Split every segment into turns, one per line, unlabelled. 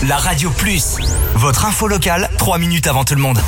la Radio Plus. Votre info locale, 3 minutes avant tout le monde.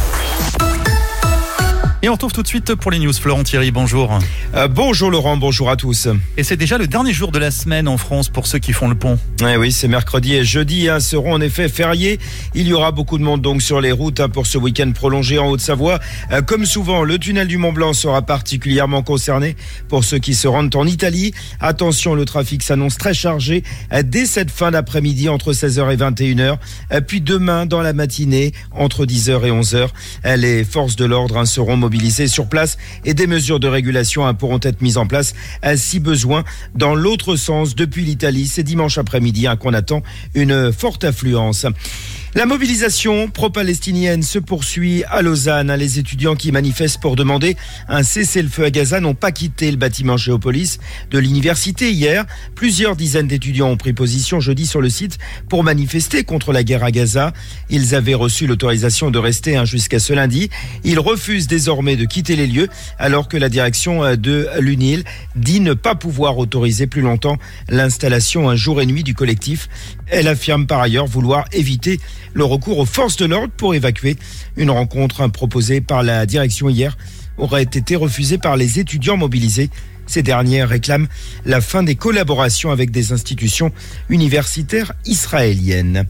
Et on retrouve tout de suite pour les news. Florent Thierry, bonjour.
Bonjour Laurent, bonjour à tous.
Et c'est déjà le dernier jour de la semaine en France pour ceux qui font le pont.
Oui, c'est mercredi et jeudi seront en effet fériés. Il y aura beaucoup de monde donc sur les routes pour ce week-end prolongé en Haute-Savoie. Comme souvent, le tunnel du Mont-Blanc sera particulièrement concerné pour ceux qui se rendent en Italie. Attention, le trafic s'annonce très chargé dès cette fin d'après-midi entre 16h et 21h. Puis demain dans la matinée entre 10h et 11h. Les forces de l'ordre seront mobilisées sur place et des mesures de régulation pourront être mises en place si besoin. Dans l'autre sens, depuis l'Italie, c'est dimanche après-midi qu'on attend une forte affluence. La mobilisation pro-palestinienne se poursuit à Lausanne. Les étudiants qui manifestent pour demander un cessez-le-feu à Gaza n'ont pas quitté le bâtiment Géopolis de l'université hier. Plusieurs dizaines d'étudiants ont pris position jeudi sur le site pour manifester contre la guerre à Gaza. Ils avaient reçu l'autorisation de rester jusqu'à ce lundi. Ils refusent désormais de quitter les lieux alors que la direction de l'UNIL dit ne pas pouvoir autoriser plus longtemps l'installation jour et nuit du collectif. Elle affirme par ailleurs vouloir éviter le recours aux forces de l'ordre pour évacuer. Une rencontre proposée par la direction hier aurait été refusée par les étudiants mobilisés. Ces derniers réclament la fin des collaborations avec des institutions universitaires israéliennes.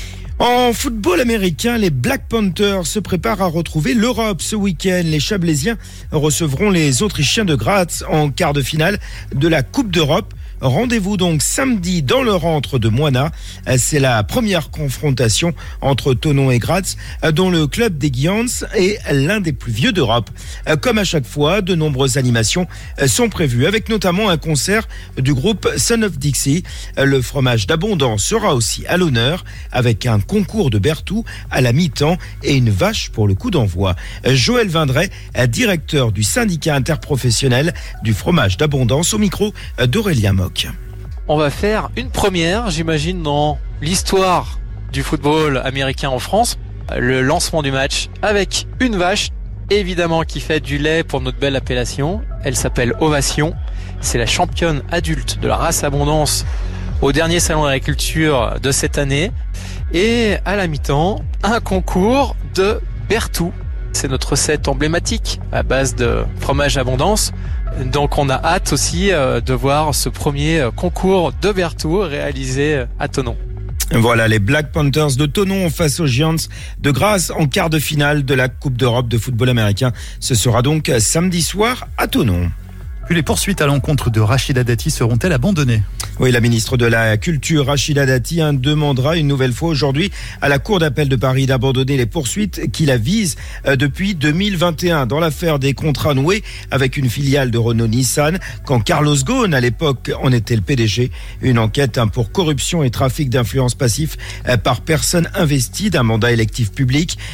En football américain, les Black Panthers se préparent à retrouver l'Europe ce week-end. Les Chablaisiens recevront les Autrichiens de Graz en quart de finale de la Coupe d'Europe. Rendez-vous donc samedi dans le rentre de Moina. C'est la première confrontation entre Thonon et Graz, dont le club des Giants est l'un des plus vieux d'Europe. Comme à chaque fois, de nombreuses animations sont prévues, avec notamment un concert du groupe Son of Dixie. Le fromage d'abondance sera aussi à l'honneur, avec un concours de Berthoud à la mi-temps et une vache pour le coup d'envoi. Joël Vindray, directeur du syndicat interprofessionnel du fromage d'abondance, au micro d'Aurélien Moc.
On va faire une première, j'imagine, dans l'histoire du football américain en France. Le lancement du match avec une vache, évidemment, qui fait du lait pour notre belle appellation. Elle s'appelle Ovation. C'est la championne adulte de la race Abondance au dernier salon d'agriculture de cette année. Et à la mi-temps, un concours de Berthoud. C'est notre recette emblématique à base de fromage Abondance. Donc on a hâte aussi de voir ce premier concours de Berthoud réalisé à Thonon.
Voilà, les Black Panthers de Thonon face aux Giants de Graz en quart de finale de la Coupe d'Europe de football américain. Ce sera donc samedi soir à Thonon.
Puis les poursuites à l'encontre de Rachida Dati seront-elles abandonnées ?
Oui, la ministre de la Culture, Rachida Dati, demandera une nouvelle fois aujourd'hui à la Cour d'appel de Paris d'abandonner les poursuites qui la visent depuis 2021 dans l'affaire des contrats noués avec une filiale de Renault-Nissan quand Carlos Ghosn, à l'époque, en était le PDG. Une enquête pour corruption et trafic d'influence passif par personne investie d'un mandat électif public.